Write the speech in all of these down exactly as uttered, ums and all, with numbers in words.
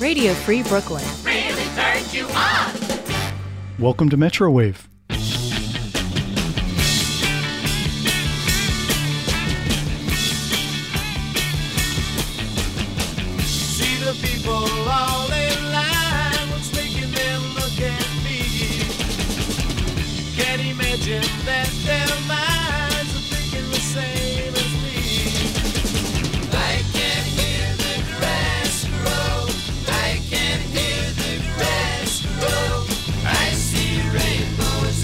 Radio Free Brooklyn. Really turned you on. Welcome to Metrowave. See the people all in line. What's making them look at me? Can't imagine that their minds are thinking the same as me. I can hear the grass grow. I can hear the grass grow. I see rainbows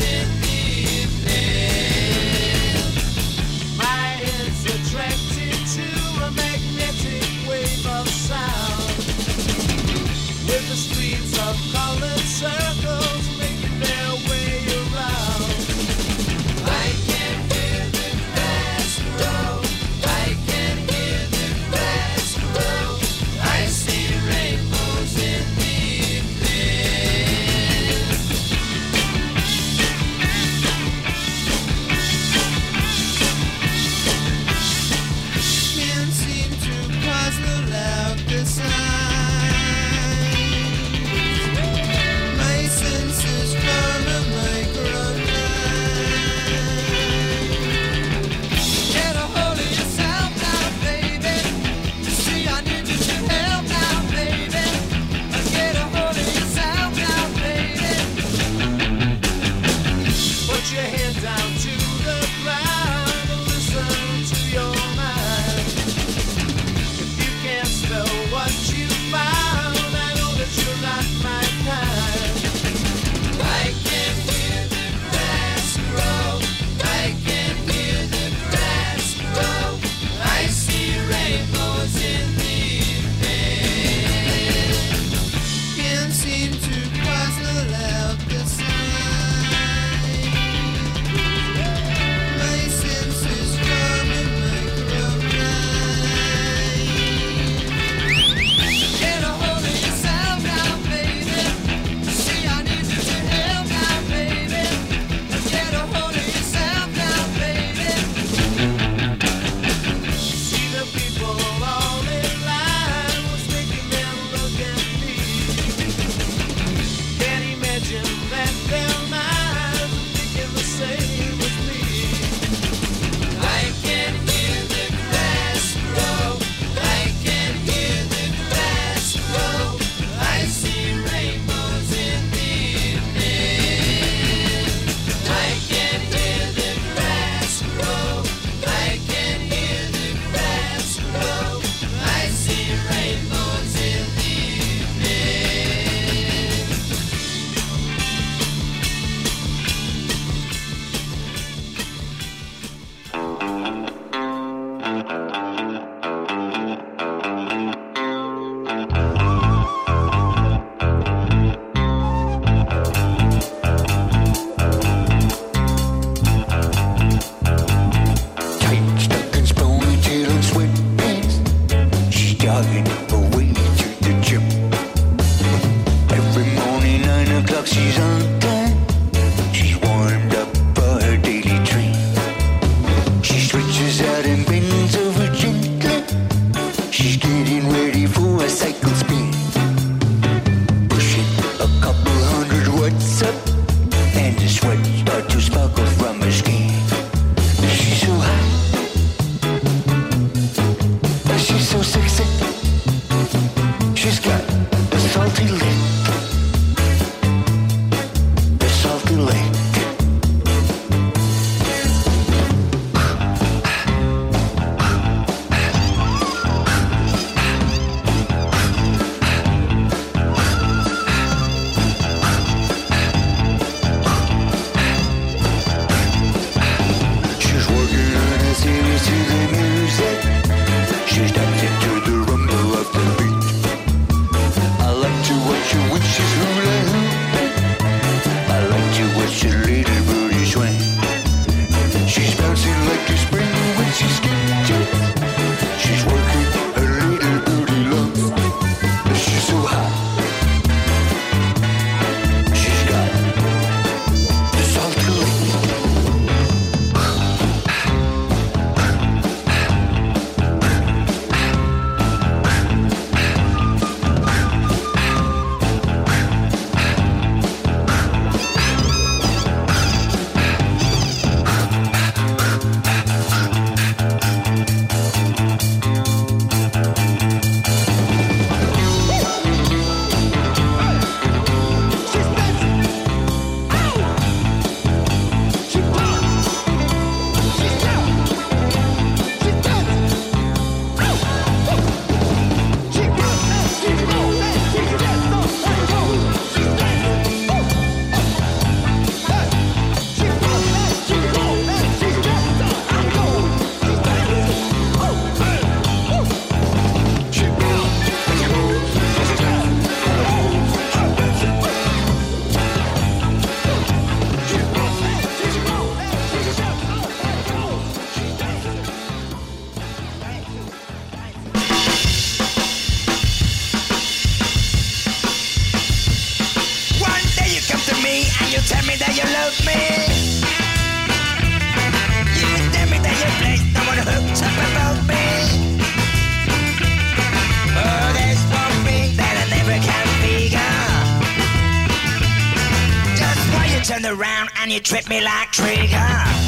and you trip me like trigger.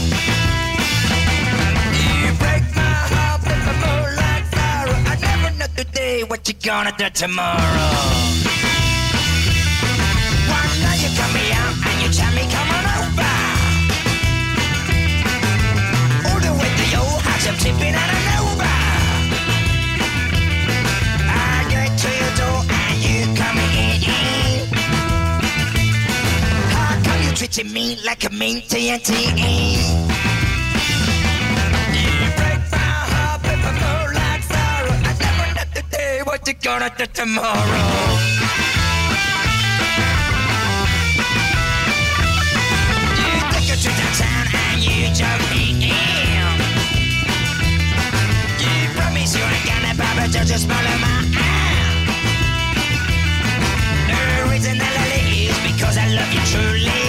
You break my heart with a moon like sorrow. I never know today what you gonna do tomorrow. One night you come me out and you tell me come on over. All the way to your house I'm tipping out and over. I get to your door and you come in. How come you treating me like a mean T N T? You break my heart with a moon like sorrow. I never know today what you gonna do tomorrow. To downtown and you jump me in. You promise you ain't gonna bother to just follow my hand. The reason that I leave is because I love you truly.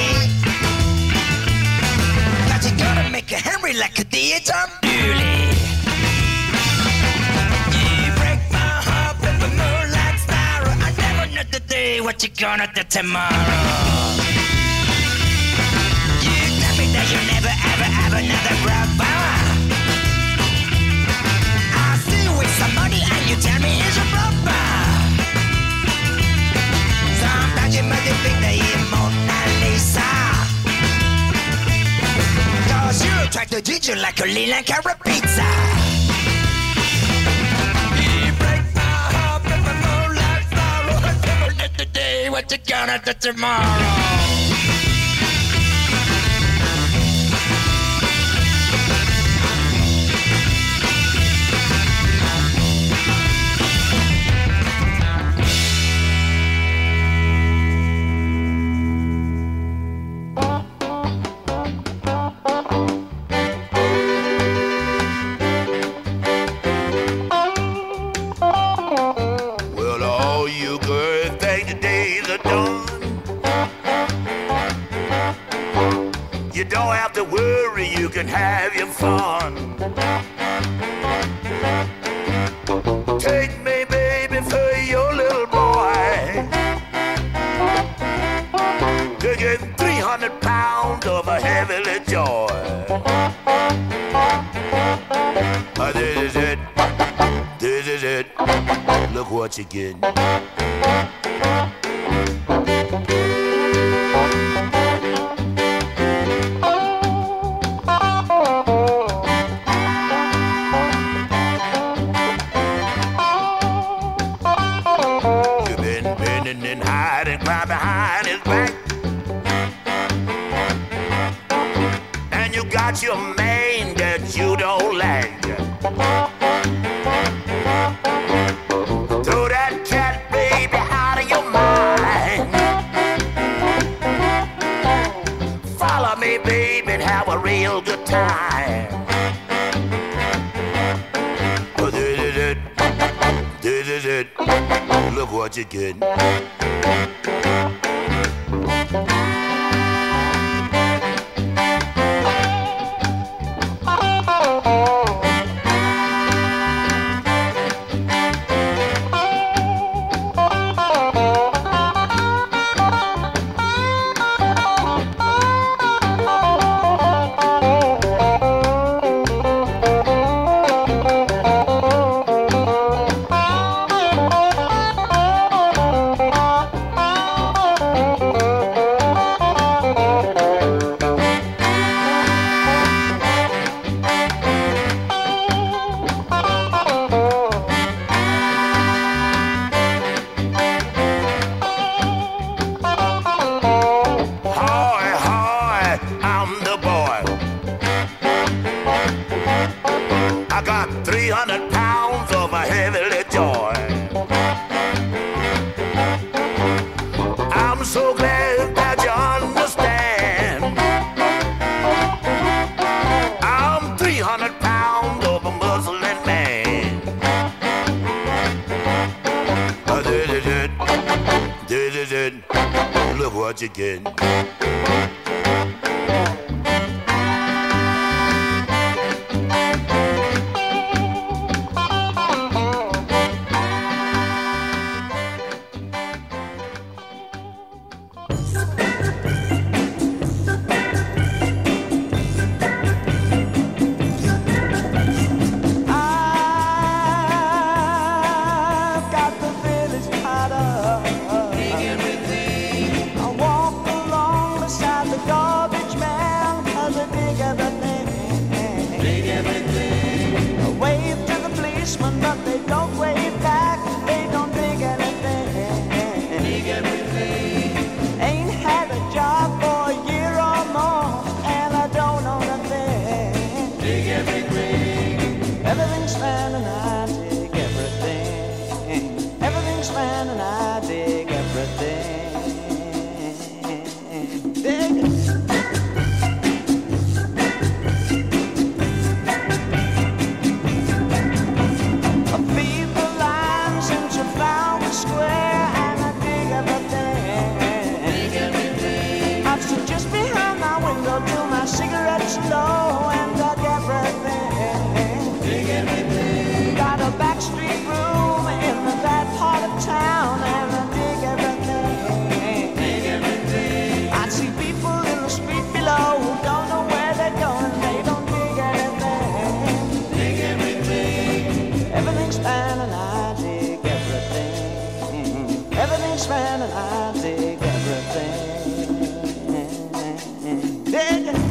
But you gotta make a Henry like a dear Tom Dooley. You break my heart with a moonlight sparrow. I never know today what you gonna do tomorrow. That you never ever have another brother. I see you with some money and you tell me he's your brother. Sometimes you make me think that you're Mona Lisa. Cause you attract the ginger like a Leland carrot pizza. You break my heart with a moonlight sorrow. I never know today what you gonna do tomorrow. Don't have to worry, you can have your fun. Take me, baby, for your little boy. Taking three hundred pounds of a heavenly joy. Uh, this is it, this is it. Look what you get. Behind his back, and you got your mane that you don't like. Throw that cat baby out of your mind. Follow me, baby, and have a real good time. Oh, this is it, this is it. Look what you get. What you get? Everything's fine and I dig everything. Everything's fine and I dig everything. Dig it. I feed the line since you found the square and I dig everything. Dig everything. I sit just behind my window till my cigarette's low and dug everything. Dig everything. Got a backstreet room in the bad part of town and I dig everything. Dig everything. I see people in the street below who don't know where they're going. They don't dig anything. Dig everything. Everything's fine and I dig everything. Everything's fine and I dig everything. Dig it.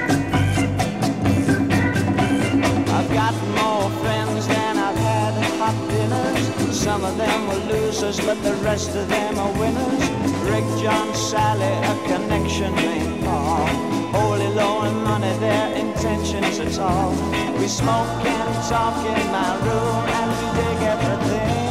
I've got more friends than I've had at hot dinners. Some of them were losers, but the rest of them are winners. Rick, John, Sally, a connection named Paul. Holy low and money, their intentions at all. We smoke and talk in my room and we dig everything.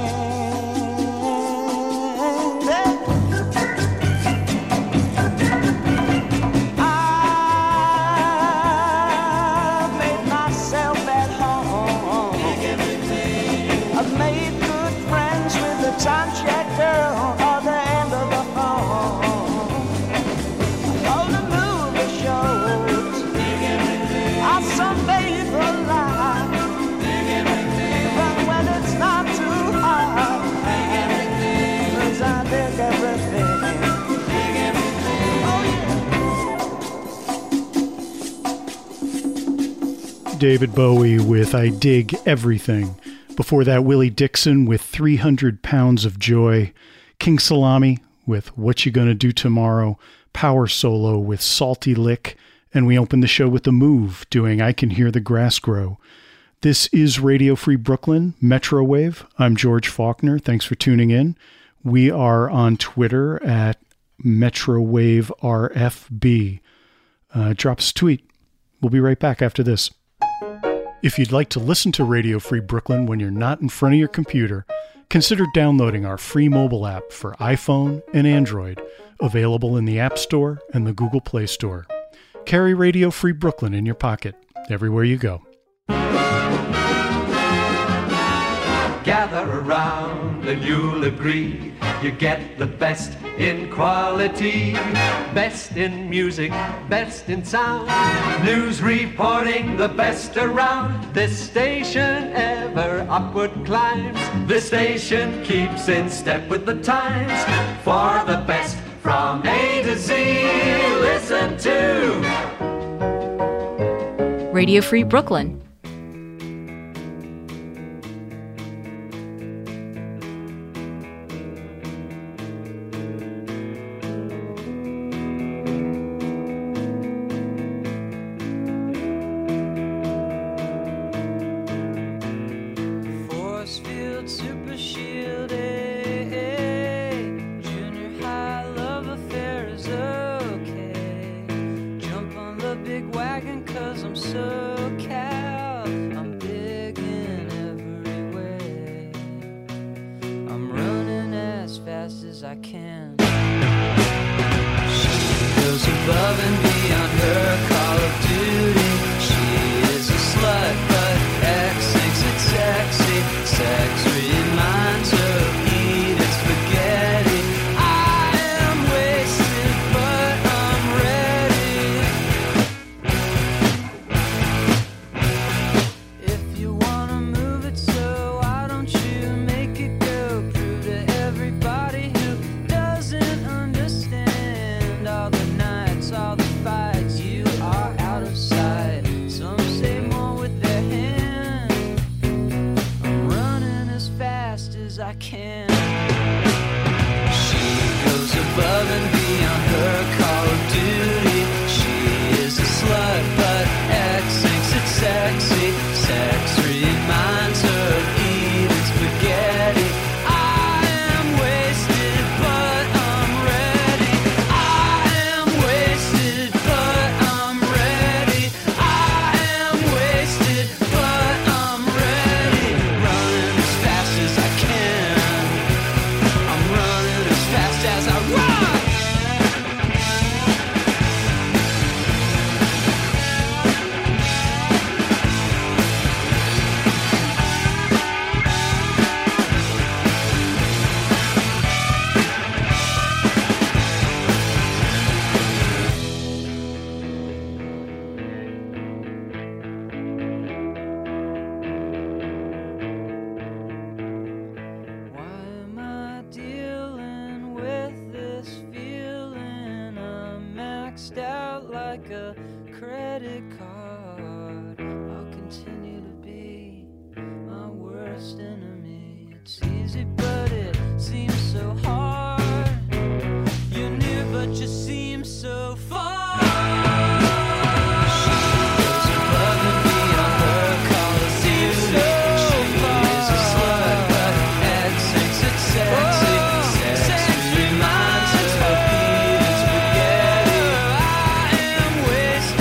I've made myself at home. Dig everything. I've made good friends with the time check girl or the end of the phone. All the movie shows. Dig everything. I sunbathe for life. Dig everything. But when it's not too hard, dig everything. 'Cause I dig everything. Dig everything. Oh yeah. David Bowie with I Dig Everything. Before that, Willie Dixon with three hundred pounds of Joy. King Salami with What You Gonna Do Tomorrow. Power Solo with Salty Lick. And we opened the show with The Move doing I Can Hear the Grass Grow. This is Radio Free Brooklyn, Metro Wave. I'm George Faulkner. Thanks for tuning in. We are on Twitter at MetroWaveRFB. Uh, drop us a tweet. We'll be right back after this. If you'd like to listen to Radio Free Brooklyn when you're not in front of your computer, consider downloading our free mobile app for iPhone and Android, available in the App Store and the Google Play Store. Carry Radio Free Brooklyn in your pocket, everywhere you go. Gather around and you'll agree you get the best in quality, best in music, best in sound, news reporting the best around. This station ever upward climbs, this station keeps in step with the times. For the best from A to Z, listen to Radio Free Brooklyn. Big wagon, 'cause I'm so cow. like a credit card. I'll continue to be my worst enemy. It's easy, but it seems so hard. You're near, but you seem so far. Sexy reminds her of being spaghetti. I am wasting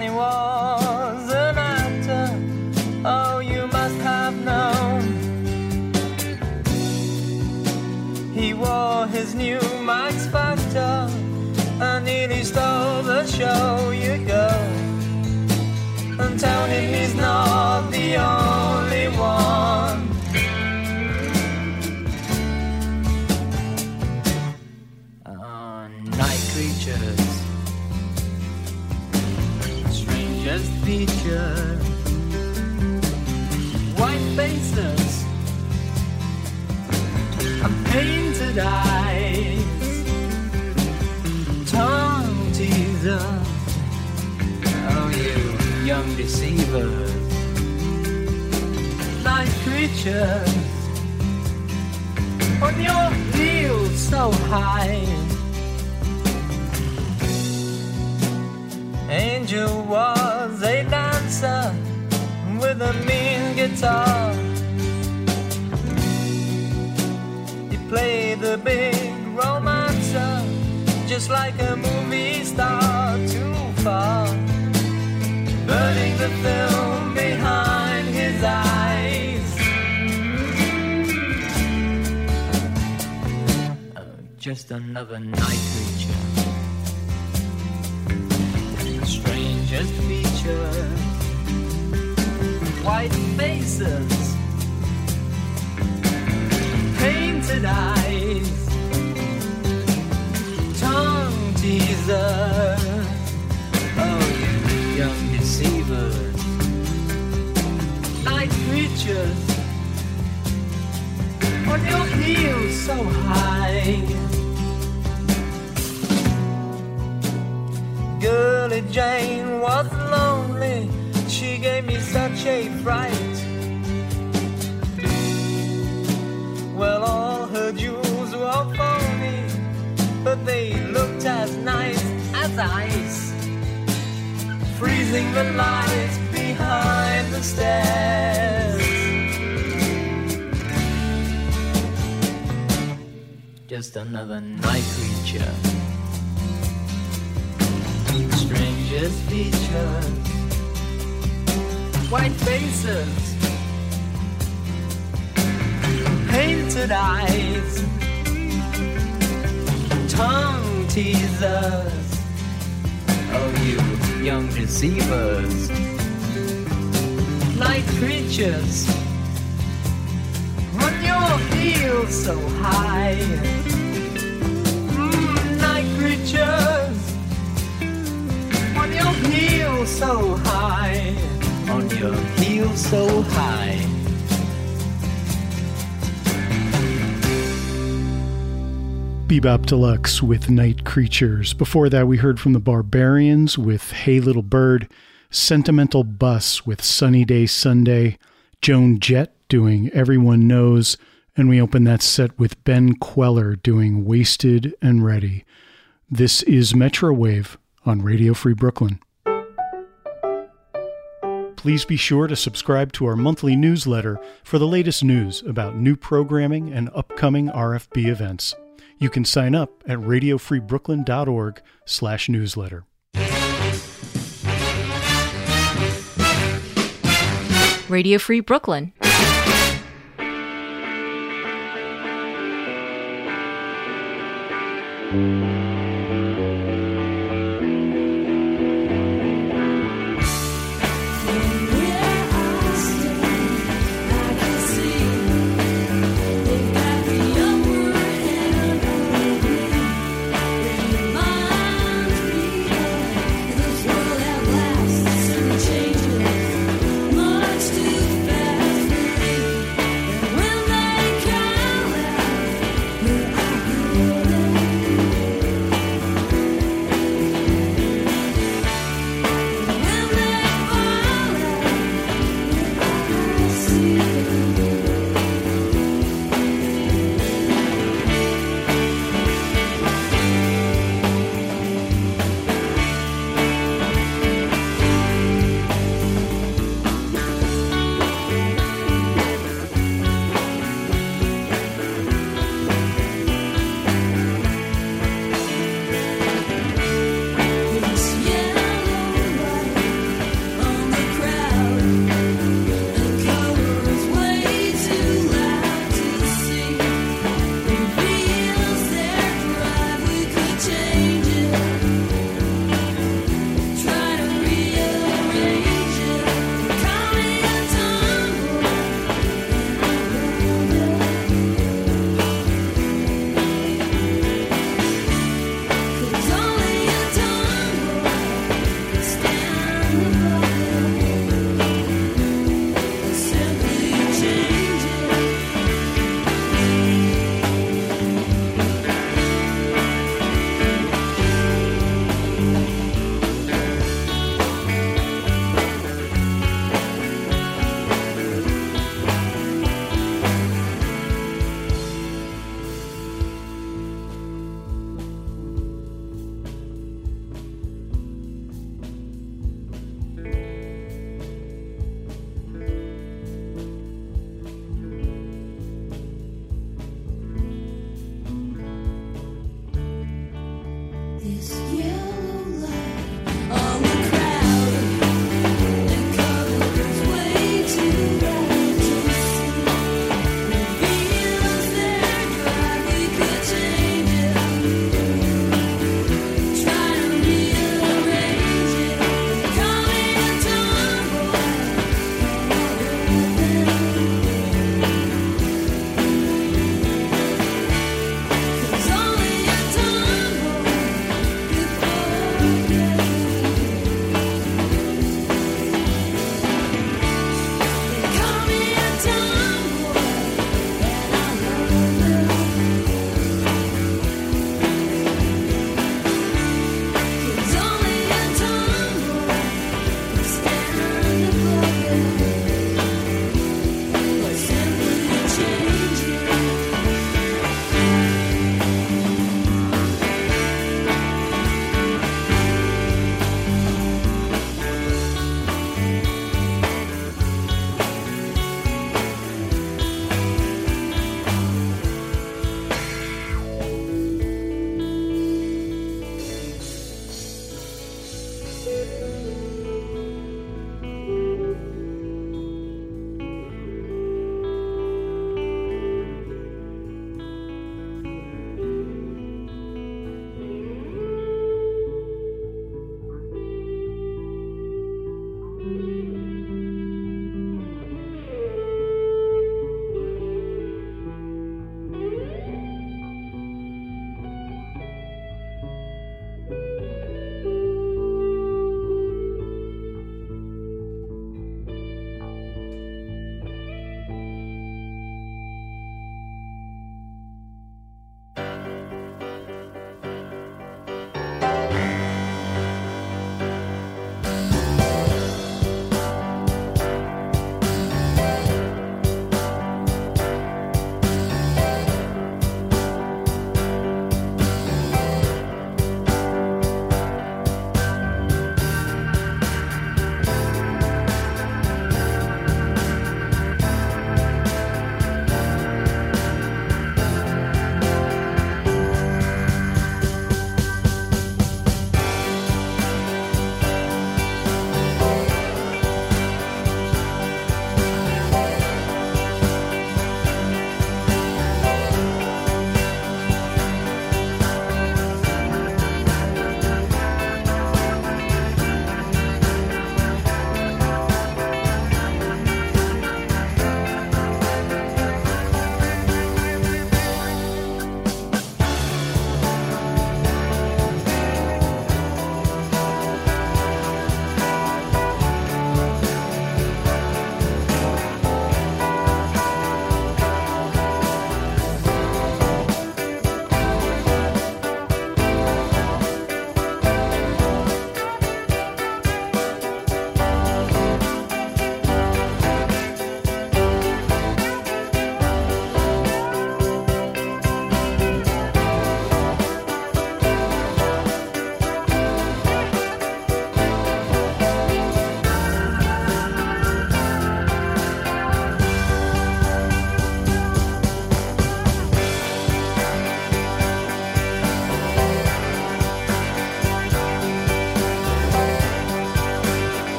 Johnny was an actor, oh, you must have known. He wore his new Max Factor and nearly stole the show. You go and tell him he's not the only one. Oh, night creatures, strangest features, white faces and painted eyes, tongue teasers, oh you young deceivers, night creatures, on your heels so high. Angel was a dancer with a mean guitar. He played the big romancer, just like a movie star, too far, burning the film behind his eyes. Oh, just another night creature, strangest features, white faces, painted eyes, tongue teasers, oh you young deceivers, night creatures, on your heels so high. Girlie Jane was lonely, she gave me such a fright. Well, all her jewels were phony, but they looked as nice as ice, freezing the lights behind the stairs. Just another night creature, strangest features, white faces, painted eyes, tongue teasers, oh you young deceivers, night creatures, on your heels so high. Mm, night creatures, on your heels so high, on your heels so high. Bebop Deluxe with Night Creatures. Before that, we heard from the Barbarians with Hey Little Bird, Sentimental Bus with Sunny Day Sunday, Joan Jett doing Everyone Knows, and we opened that set with Ben Queller doing Wasted and Ready. This is Metro Wave on Radio Free Brooklyn. Please be sure to subscribe to our monthly newsletter for the latest news about new programming and upcoming R F B events. You can sign up at radiofreebrooklyn.org slash newsletter. Radio Free Brooklyn. When they fall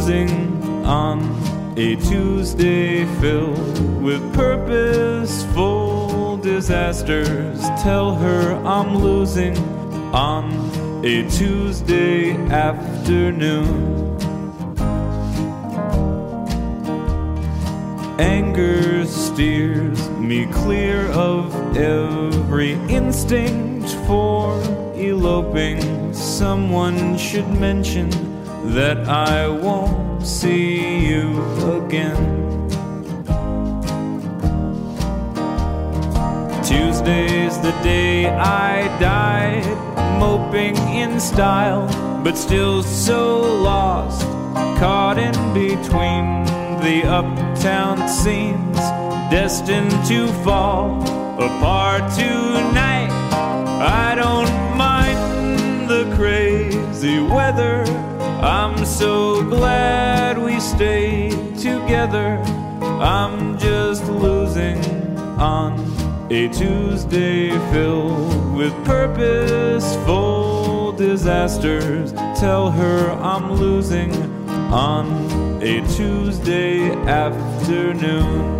losing on a Tuesday filled with purposeful disasters. Tell her I'm losing on a Tuesday afternoon. Anger steers me clear of every instinct for eloping. Someone should mention that I won't see you again. Tuesday's the day I died, moping in style, but still so lost, caught in between the uptown scenes, destined to fall apart tonight. I don't mind the crazy weather, I'm so glad we stayed together. I'm just losing on a Tuesday filled with purposeful disasters. Tell her I'm losing on a Tuesday afternoon.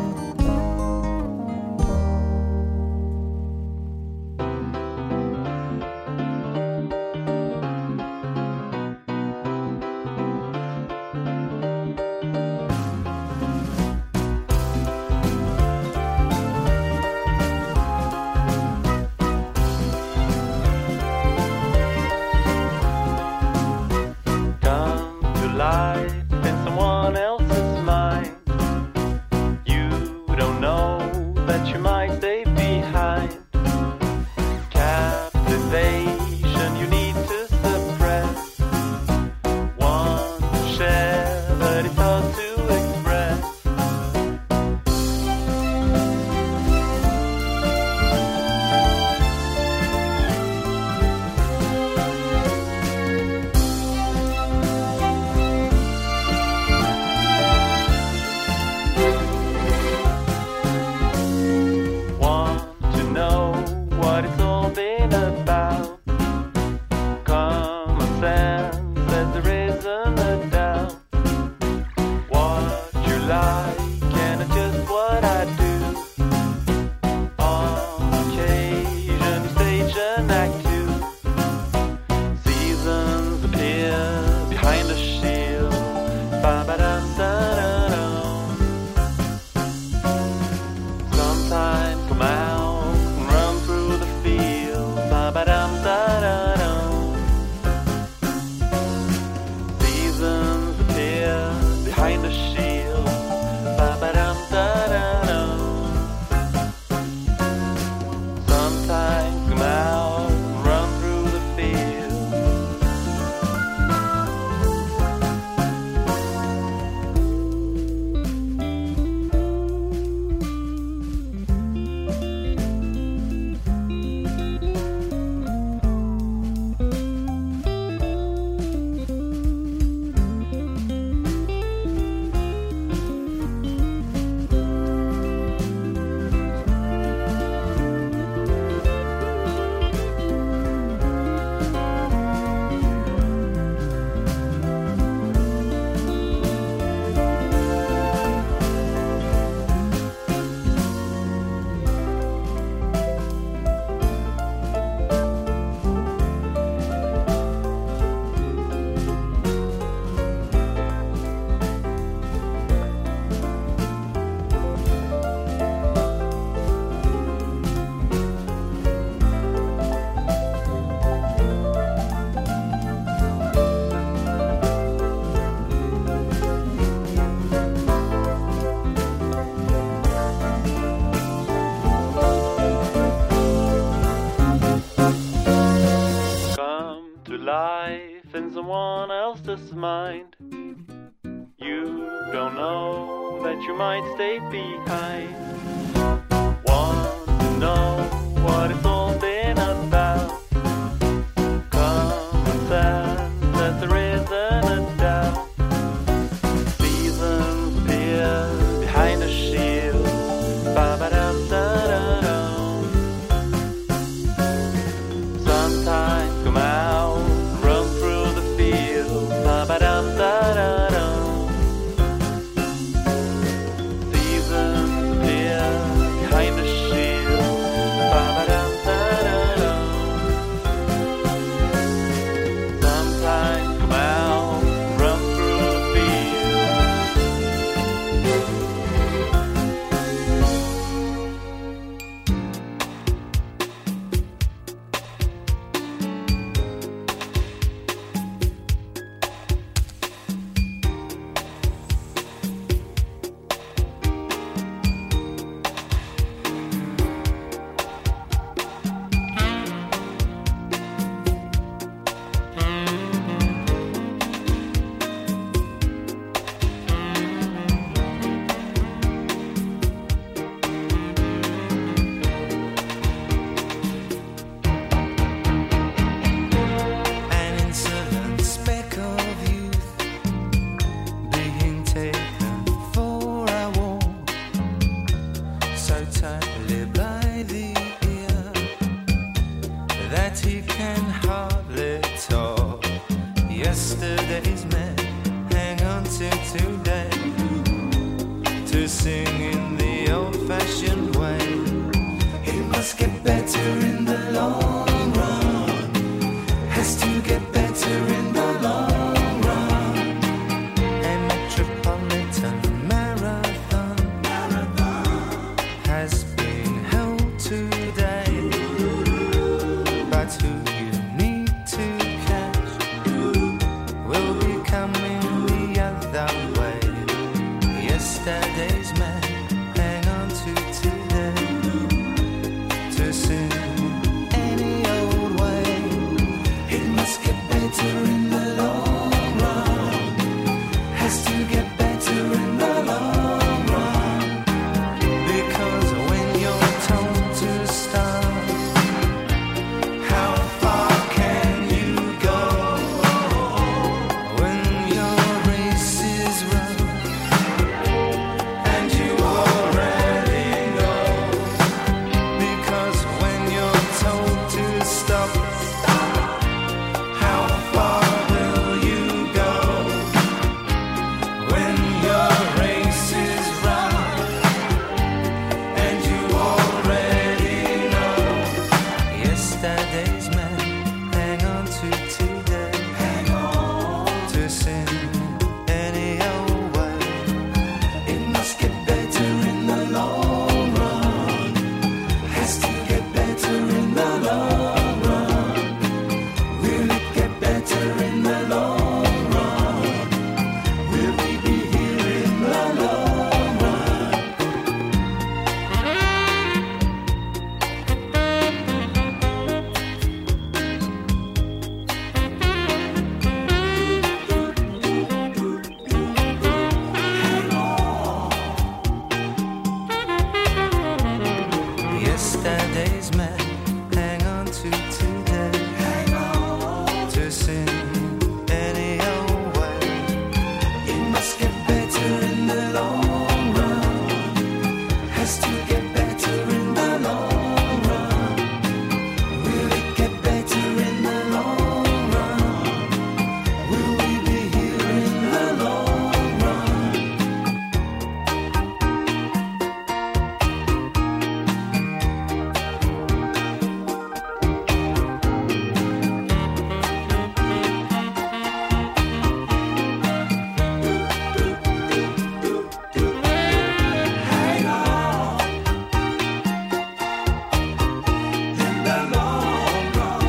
someone else's mind. You don't know that you might stay behind. Want to know what it's all been about. Common sense that there isn't a doubt. Seasons appear behind a shield. Ba-ba-dum-da-da-dum. Sometimes come out, run through the field. Ba-ba-dum-da-da-dum. that he can hardly talk. Yesterday's men hang on to today to sing in the old-fashioned way. It must get better in the long run, has to get better in the long run. A metropolitan marathon, marathon has been held today, but who you need to catch will be coming the other way. Yesterday's man hang on to today to sing any old way. It must get better in the long run, has to get better in the long run. Because when you're told to stop, how far can you go? When your race is run and you already know. Because when you're told to stop, how far will you go? When your race is run and you already know. Yesterday's man hang on to today, hang on to sing any old way. It must get better in the long run, has to get better in the long run. Will it get better in the long run? Will we be here in the long run? Yesterday's man hang on to today, hang on to sing any old way. It must get better in the long run, has to get better in the long run. Will it get better in the long run? Will we be here in the long run? Hang on in the long run.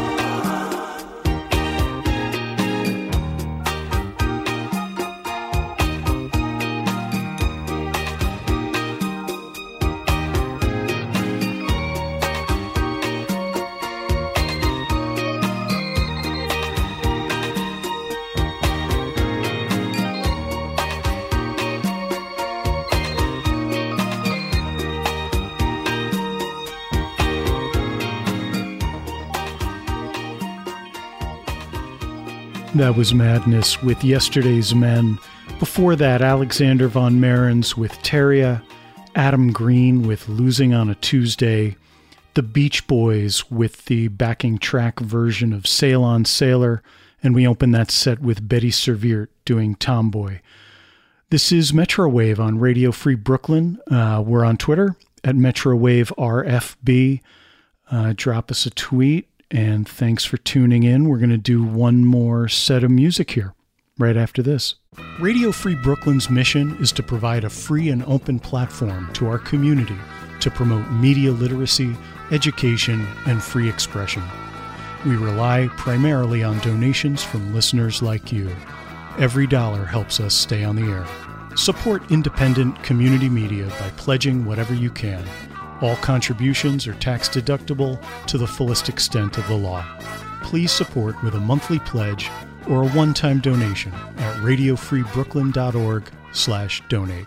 That was Madness with Yesterday's Men. Before that, Alexander Von Marins with Teria, Adam Green with Losing on a Tuesday, the Beach Boys with the backing track version of Sail on Sailor, and we open that set with Betty Serviert doing Tomboy. This is Metrowave on Radio Free Brooklyn. Uh, we're on Twitter at Metrowave R F B. Uh, drop us a tweet. And thanks for tuning in. We're going to do one more set of music here right after this. Radio Free Brooklyn's mission is to provide a free and open platform to our community to promote media literacy, education, and free expression. We rely primarily on donations from listeners like you. Every dollar helps us stay on the air. Support independent community media by pledging whatever you can. All contributions are tax deductible to the fullest extent of the law. Please support with a monthly pledge or a one-time donation at radiofreebrooklyn.org slash donate.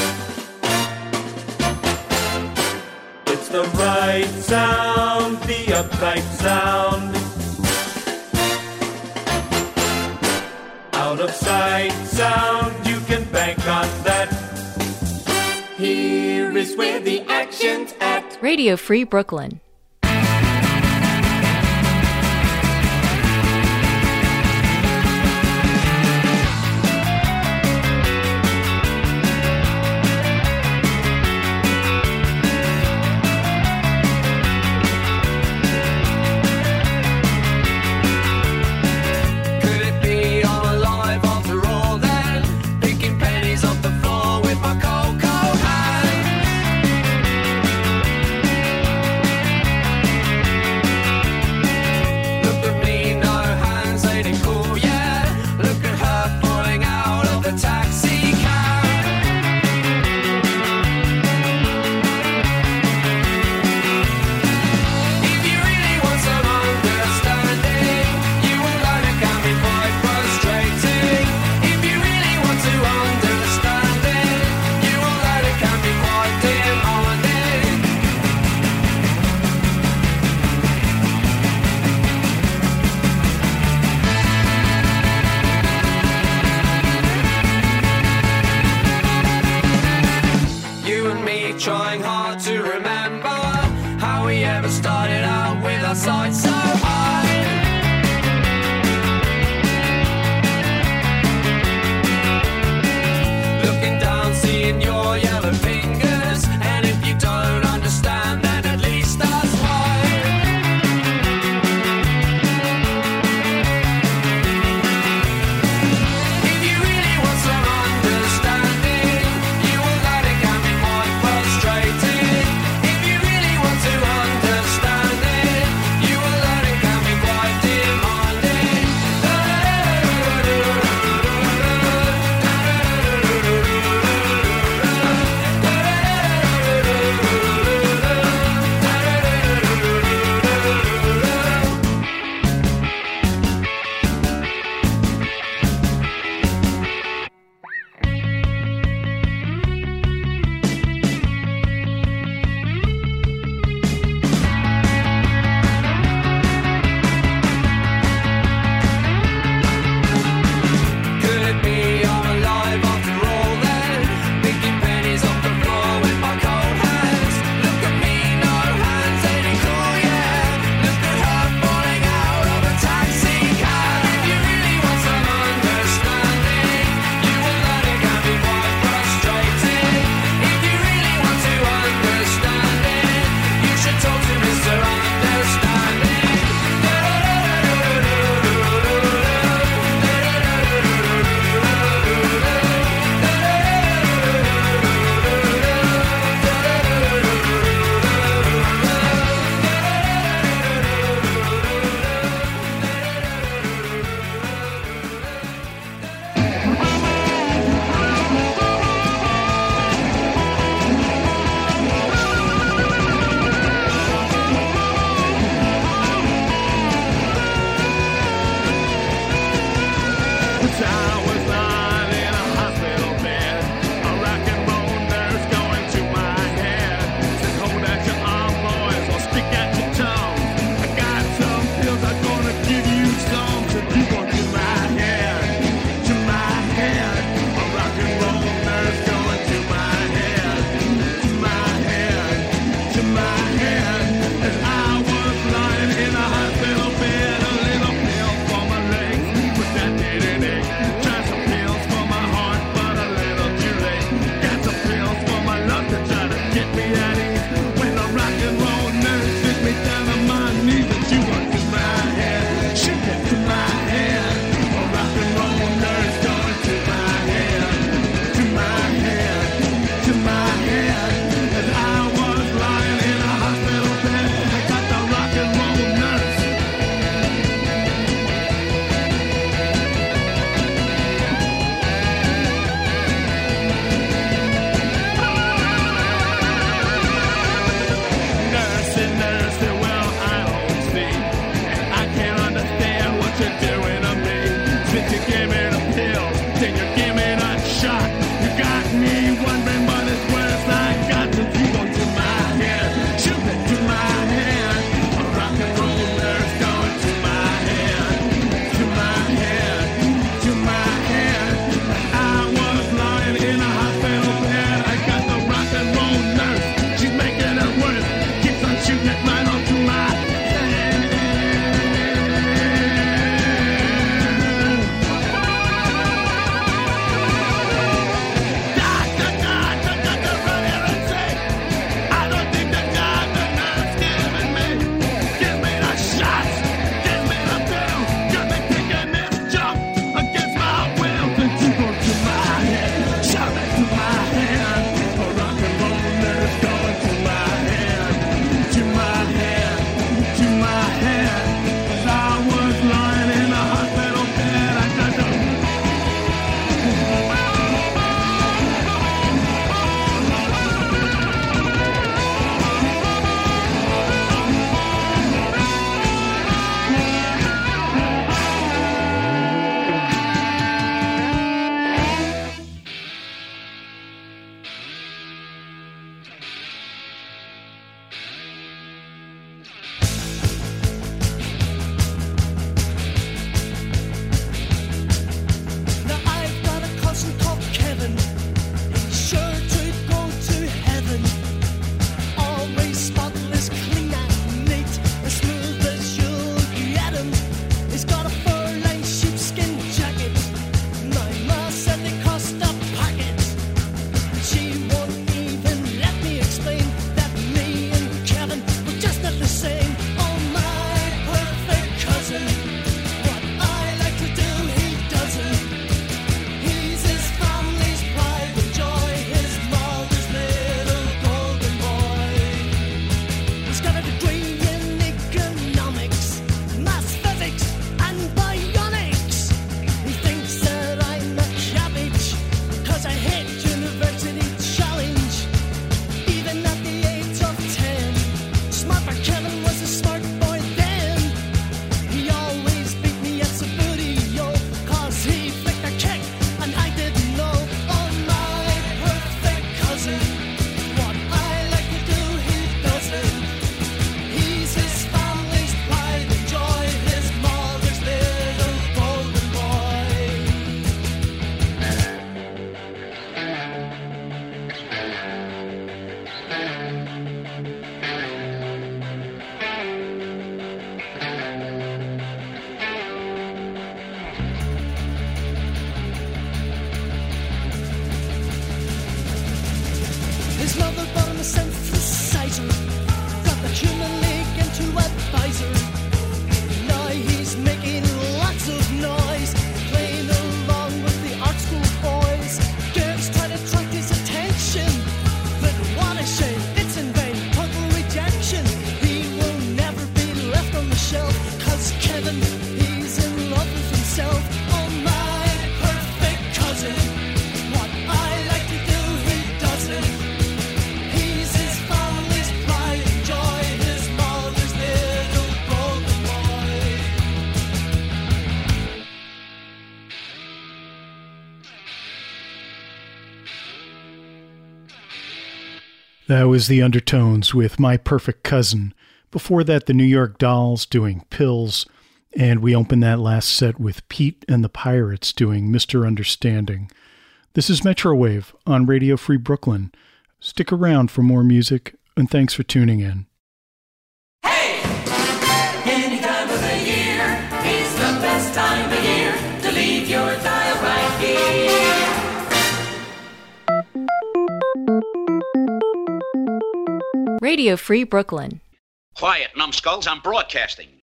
It's the right sound, the upright sound. Out of sight sound, you can bank on that. Here is where the action's at. Radio Free Brooklyn. our sights so high. Looking down, seeing your yellow fingers, and if you don't understand, then at least that's why. If you really want some understanding, you will learn it can be quite frustrating. If you really want to understand it, you will learn shelf. Cause Kevin, he's in love with himself. Oh, my perfect cousin. What I like to do, he doesn't. He's his family's pride and joy, his mother's little golden boy. That was the Undertones with My Perfect Cousin. Before that, the New York Dolls doing Pills. And we opened that last set with Pete and the Pirates doing Mister Understanding. This is Metrowave on Radio Free Brooklyn. Stick around for more music, and thanks for tuning in. Any time of the year is the best time of year to leave your dial right here. Radio Free Brooklyn. Quiet, numbskulls, I'm broadcasting.